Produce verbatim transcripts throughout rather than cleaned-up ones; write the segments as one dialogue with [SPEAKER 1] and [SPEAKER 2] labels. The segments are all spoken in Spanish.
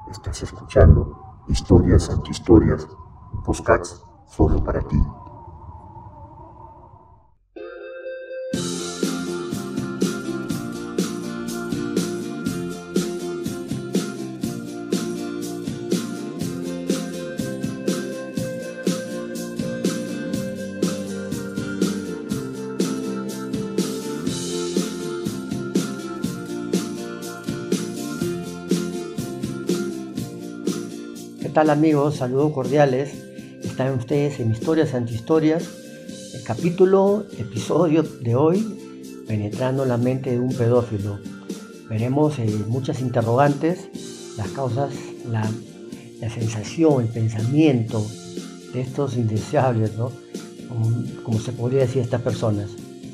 [SPEAKER 1] Estás escuchando Historias Antihistorias, podcasts solo para ti.
[SPEAKER 2] ¿Qué tal, amigos? Saludos cordiales. Están ustedes en Historias Antihistorias. El capítulo, episodio de hoy, penetrando la mente de un pedófilo. Veremos eh, muchas interrogantes, las causas, la, la sensación, el pensamiento de estos indeseables, ¿no? Como, como se podría decir, estas personas.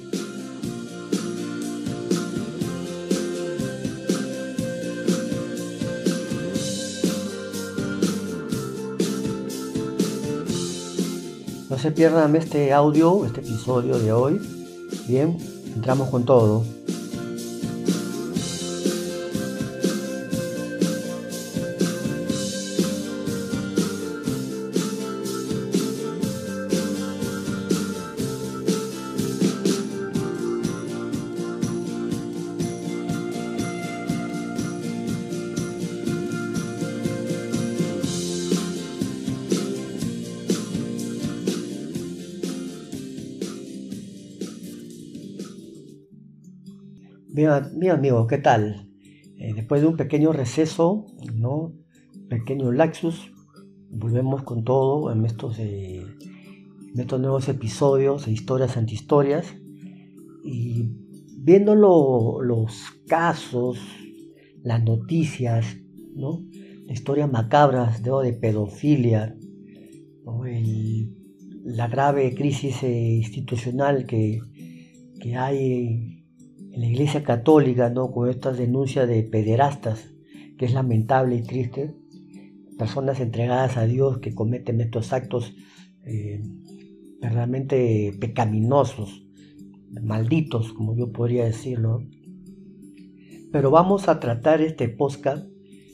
[SPEAKER 2] No se pierdan este audio, este episodio de hoy. Bien, entramos con todo. Bien, bien, amigos, ¿qué tal? Eh, después de un pequeño receso, ¿no? Pequeño laxus, volvemos con todo en estos, eh, en estos nuevos episodios de Historias Antihistorias. Y viendo lo- los casos, las noticias, ¿no? Las historias macabras, ¿no? De pedofilia, ¿no? El- la grave crisis eh, institucional que, que hay en la Iglesia Católica, ¿no? Con estas denuncias de pederastas, que es lamentable y triste, personas entregadas a Dios que cometen estos actos eh, verdaderamente pecaminosos, malditos, como yo podría decirlo. Pero vamos a tratar este podcast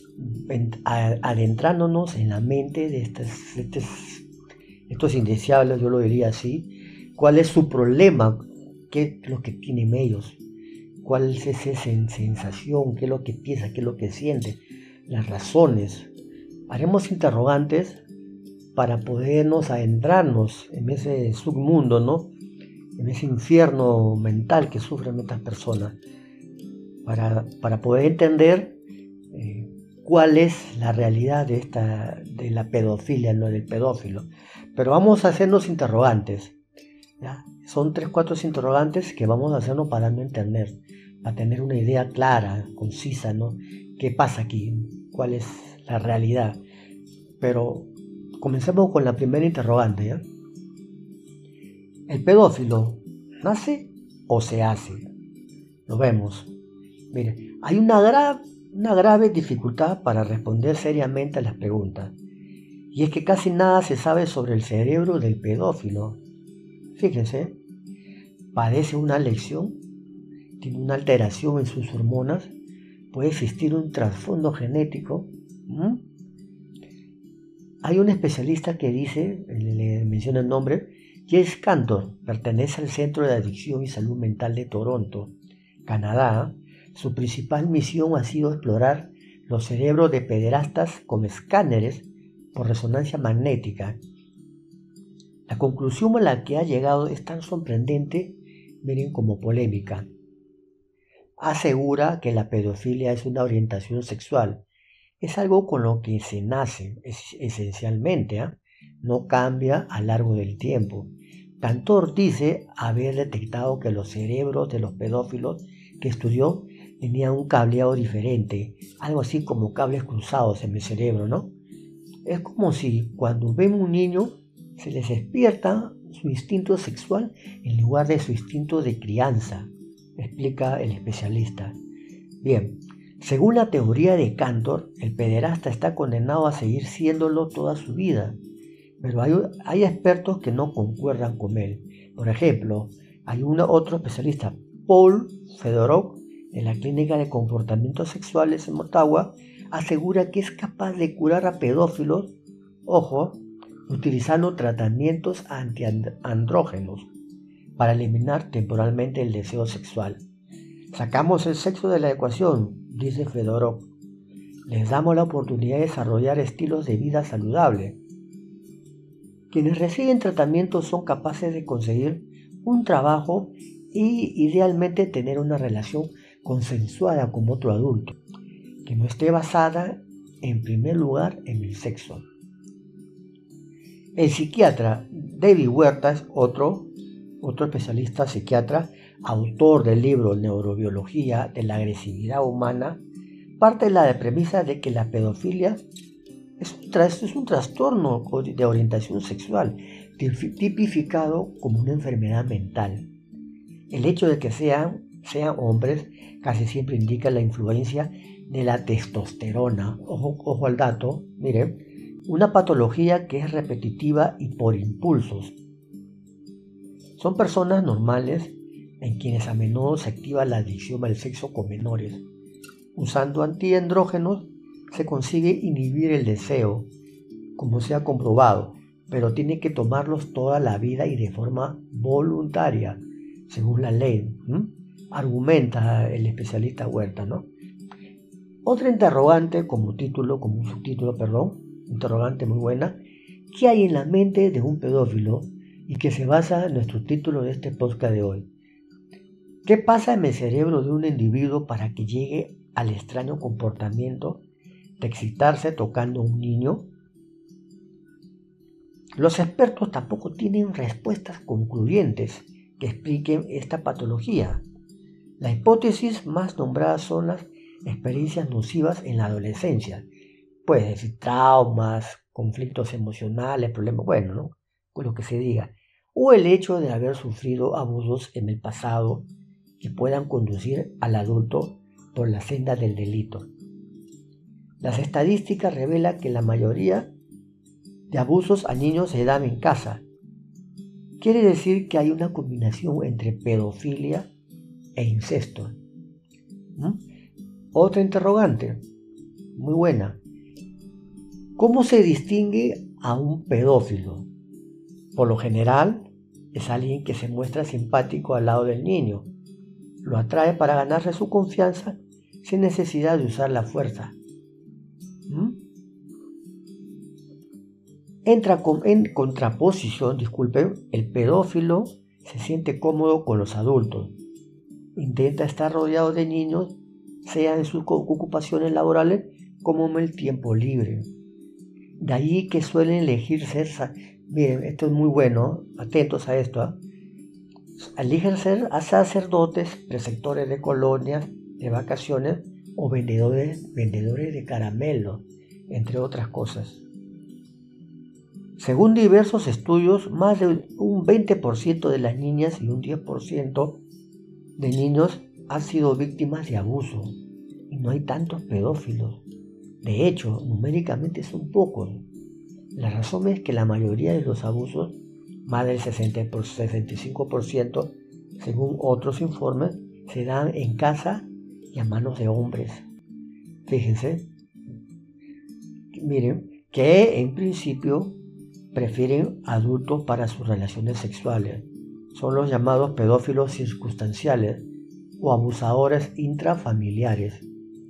[SPEAKER 2] adentrándonos en la mente de estos, estos, estos indeseables, yo lo diría así. ¿Cuál es su problema? ¿Qué es lo que tienen ellos? ¿Cuál es esa sensación? ¿Qué es lo que piensa? ¿Qué es lo que siente? Las razones. Haremos interrogantes para podernos adentrarnos en ese submundo, ¿no? En ese infierno mental que sufren estas personas. Para, para poder entender eh, cuál es la realidad de, esta, de la pedofilia, no del pedófilo. Pero vamos a hacernos interrogantes, ¿ya? Son tres, cuatro interrogantes que vamos a hacernos para no entender, para tener una idea clara, concisa, ¿no? ¿Qué pasa aquí? ¿Cuál es la realidad? Pero comencemos con la primera interrogante, ¿ya? ¿El pedófilo nace o se hace? Lo vemos. Mire, hay una, gra- una grave dificultad para responder seriamente a las preguntas, y es que casi nada se sabe sobre el cerebro del pedófilo. Fíjense, padece una lesión, tiene una alteración en sus hormonas, puede existir un trasfondo genético. ¿Mm? Hay un especialista que dice, le, le menciona el nombre, Jess Cantor, pertenece al Centro de Adicción y Salud Mental de Toronto, Canadá. Su principal misión ha sido explorar los cerebros de pederastas con escáneres por resonancia magnética. La conclusión a la que ha llegado es tan sorprendente, miren, como polémica. Asegura que la pedofilia es una orientación sexual. Es algo con lo que se nace, es, esencialmente, ¿eh? No cambia a lo largo del tiempo. Cantor dice haber detectado que los cerebros de los pedófilos que estudió tenían un cableado diferente, algo así como cables cruzados en el cerebro, ¿no? Es como si cuando ven un niño se les despierta su instinto sexual en lugar de su instinto de crianza, explica el especialista. Bien, según la teoría de Cantor, el pederasta está condenado a seguir siéndolo toda su vida, pero hay, hay expertos que no concuerdan con él. Por ejemplo, hay una, otro especialista, Paul Fedorov, en la Clínica de Comportamientos Sexuales en Ottawa, asegura que es capaz de curar a pedófilos, ojo, utilizando tratamientos antiandrógenos para eliminar temporalmente el deseo sexual. Sacamos el sexo de la ecuación, dice Fedorov. Les damos la oportunidad de desarrollar estilos de vida saludables. Quienes reciben tratamientos son capaces de conseguir un trabajo y idealmente tener una relación consensuada con otro adulto, que no esté basada en primer lugar en el sexo. El psiquiatra David Huerta es otro, otro especialista psiquiatra, autor del libro Neurobiología de la agresividad humana, parte de la premisa de que la pedofilia es un, tras, es un trastorno de orientación sexual tipificado como una enfermedad mental. El hecho de que sean, sean hombres casi siempre indica la influencia de la testosterona. Ojo, ojo al dato, miren, una patología que es repetitiva y por impulsos. Son personas normales en quienes a menudo se activa la adicción al sexo con menores. Usando antiandrógenos se consigue inhibir el deseo, como se ha comprobado, pero tiene que tomarlos toda la vida y de forma voluntaria, según la ley, ¿Mm? argumenta el especialista Huerta, ¿no? Otra interrogante como título, como un subtítulo, perdón, interrogante muy buena, ¿qué hay en la mente de un pedófilo? Y que se basa en nuestro título de este podcast de hoy. ¿Qué pasa en el cerebro de un individuo para que llegue al extraño comportamiento de excitarse tocando a un niño? Los expertos tampoco tienen respuestas concluyentes que expliquen esta patología. La hipótesis más nombrada son las experiencias nocivas en la adolescencia, puede decir traumas, conflictos emocionales, problemas, bueno, ¿no? Con lo que se diga, o el hecho de haber sufrido abusos en el pasado que puedan conducir al adulto por la senda del delito. Las estadísticas revelan que la mayoría de abusos a niños se dan en casa. Quiere decir que hay una combinación entre pedofilia e incesto. ¿Mm? Otra interrogante, muy buena. ¿Cómo se distingue a un pedófilo? Por lo general, es alguien que se muestra simpático al lado del niño. Lo atrae para ganarse su confianza sin necesidad de usar la fuerza. ¿Mm? Entra con, en contraposición, disculpen, el pedófilo se siente cómodo con los adultos. Intenta estar rodeado de niños, sea en sus ocupaciones laborales como en el tiempo libre. De ahí que suelen elegir ser, miren, esto es muy bueno, atentos a esto, ¿eh? Eligen ser sacerdotes, preceptores de colonias, de vacaciones o vendedores, vendedores de caramelos, entre otras cosas. Según diversos estudios, más de un veinte por ciento de las niñas y un diez por ciento de niños han sido víctimas de abuso y no hay tantos pedófilos. De hecho, numéricamente son pocos. La razón es que la mayoría de los abusos, más del sesenta y cinco por ciento, según otros informes, se dan en casa y a manos de hombres. Fíjense, miren, que en principio prefieren adultos para sus relaciones sexuales. Son los llamados pedófilos circunstanciales o abusadores intrafamiliares.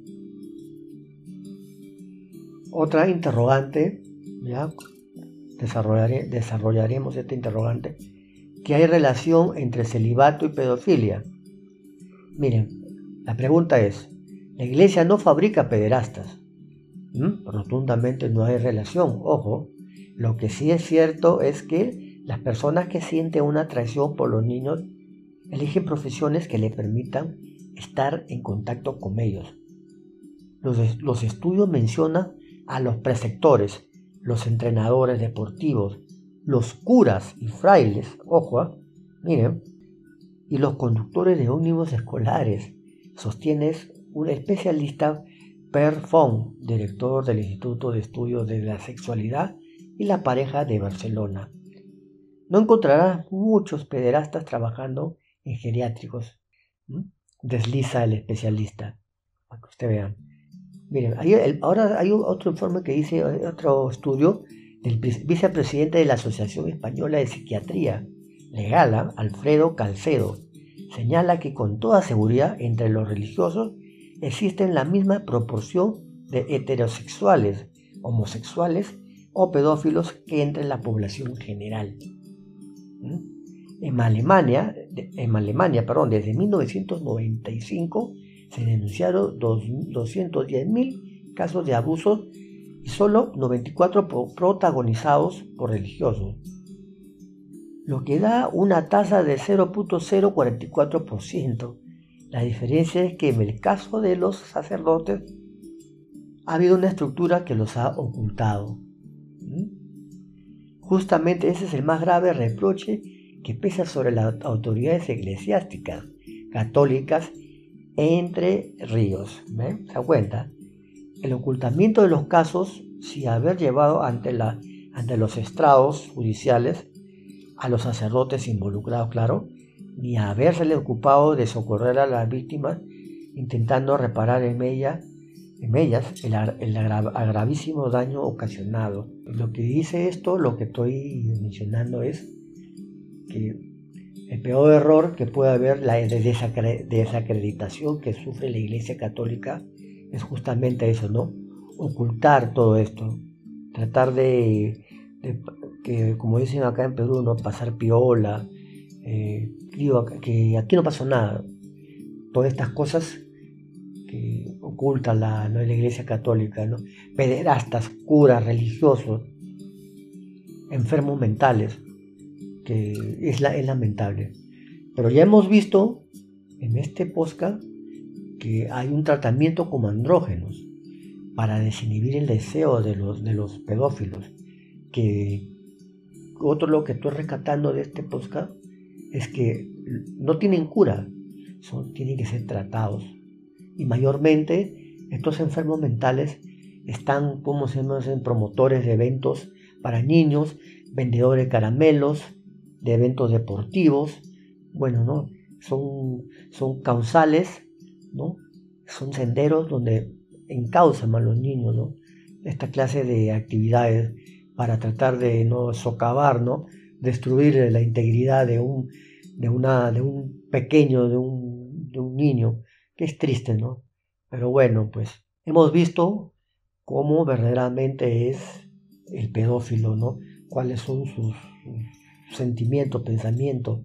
[SPEAKER 2] Otra interrogante, ya desarrollaré, desarrollaremos esta interrogante, ¿qué hay relación entre celibato y pedofilia? Miren, la pregunta es, la iglesia no fabrica pederastas. ¿Mm? Rotundamente no hay relación, ojo. Lo que sí es cierto es que las personas que sienten una atracción por los niños eligen profesiones que le permitan estar en contacto con ellos. Los, los estudios mencionan a los preceptores, los entrenadores deportivos, los curas y frailes, ojo, ¿eh? Miren, y los conductores de ómnibus escolares, sostiene un especialista Per Fong, director del Instituto de Estudios de la Sexualidad y la Pareja de Barcelona. No encontrarás muchos pederastas trabajando en geriátricos, ¿Mm? desliza el especialista, para que ustedes vean. Miren, hay el- ahora hay un- otro informe que dice, eh, otro estudio del vice- vicepresidente de la Asociación Española de Psiquiatría Legal, ¿ah? Alfredo Calcedo, señala que con toda seguridad entre los religiosos existen la misma proporción de heterosexuales, homosexuales o pedófilos que entre la población general. ¿Mm? En Alemania, de- en Alemania, perdón, desde mil novecientos noventa y cinco se denunciaron dos- doscientos diez mil casos de abusos y solo noventa y cuatro pro- protagonizados por religiosos, lo que da una tasa de cero punto cero cuarenta y cuatro por ciento. La diferencia es que en el caso de los sacerdotes ha habido una estructura que los ha ocultado. ¿Mm? Justamente ese es el más grave reproche que pesa sobre las autoridades eclesiásticas católicas entre ríos. ¿Ven? ¿Se da cuenta? El ocultamiento de los casos sin haber llevado ante, la, ante los estrados judiciales a los sacerdotes involucrados, claro, ni habérsele ocupado de socorrer a las víctimas intentando reparar en, ella, en ellas el, el agra, gravísimo daño ocasionado. Lo que dice esto, lo que estoy mencionando es que el peor error que puede haber, la desacreditación que sufre la Iglesia Católica, es justamente eso, ¿no? Ocultar todo esto, tratar de, de que, como dicen acá en Perú, no pasar piola, eh, digo que aquí no pasó nada, todas estas cosas que oculta la, ¿no? la Iglesia Católica, ¿no? Pederastas, curas, religiosos, enfermos mentales, que es, la, es lamentable. Pero ya hemos visto en este podcast que hay un tratamiento con andrógenos para desinhibir el deseo de los, de los pedófilos. Que otro lo que estoy rescatando de este podcast es que no tienen cura, son, tienen que ser tratados. Y mayormente estos enfermos mentales están, como se llama, promotores de eventos para niños, vendedores de caramelos, de eventos deportivos, bueno, ¿no? Son, son causales, ¿no? Son senderos donde encausan a los niños, ¿no? Esta clase de actividades para tratar de no socavar, ¿no? Destruir la integridad de un, de una, de un pequeño, de un, de un niño, que es triste, ¿no? Pero bueno, pues hemos visto cómo verdaderamente es el pedófilo, ¿no? Cuáles son sus, sus sentimientos, pensamientos.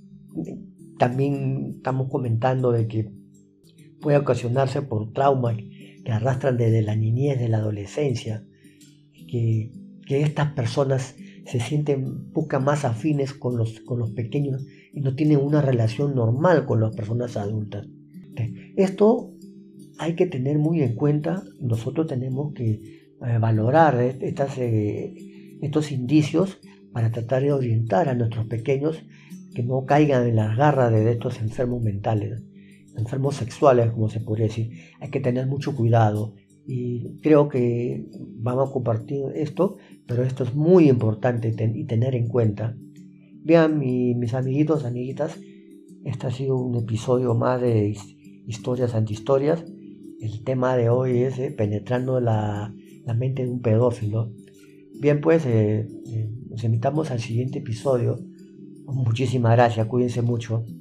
[SPEAKER 2] También estamos comentando de que puede ocasionarse por traumas que arrastran desde la niñez, de la adolescencia, que, que estas personas se sienten poco más afines con los, con los pequeños y no tienen una relación normal con las personas adultas. Esto hay que tener muy en cuenta. Nosotros tenemos que eh, valorar estas, eh, estos indicios para tratar de orientar a nuestros pequeños que no caigan en las garras de estos enfermos mentales, enfermos sexuales, como se podría decir. Hay que tener mucho cuidado y creo que vamos a compartir esto, pero esto es muy importante ten, y tener en cuenta. Vean, mi, mis amiguitos, amiguitas, este ha sido un episodio más de historias antihistorias. El tema de hoy es eh, penetrando la, la mente de un pedófilo. Bien, pues eh, eh, nos invitamos al siguiente episodio. Muchísimas gracias, cuídense mucho.